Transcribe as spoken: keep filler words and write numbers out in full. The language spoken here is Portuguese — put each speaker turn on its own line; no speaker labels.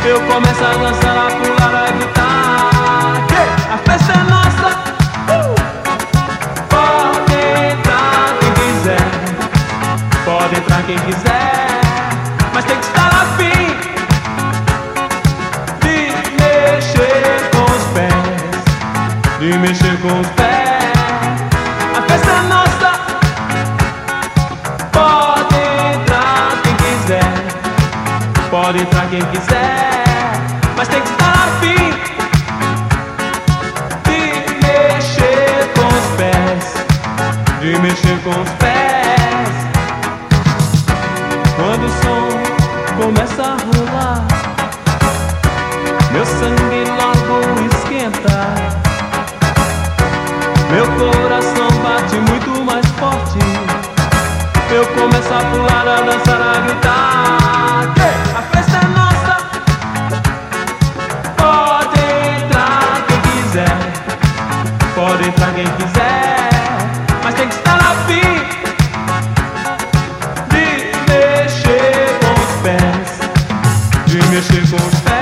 Eu começo a dançar, a pular, a gritar. A festa é nossa. uh! Pode entrar quem quiser, pode entrar quem quiser, mas tem que estar afim de mexer com os pés, de mexer com os pés. A festa é nossa. Pode entrar quem quiser, pode entrar quem quiser, mas tem que estar afim de mexer com os pés, de mexer com os pés. Quando o som começa a rolar, meu sangue logo esquenta, meu coração bate muito mais forte. Eu começo a pular, a dançar, a gritar. A festa é nossa. Pode entrar quem quiser, pode entrar quem quiser, mas tem que estar afim de mexer com os pés, de mexer com os pés.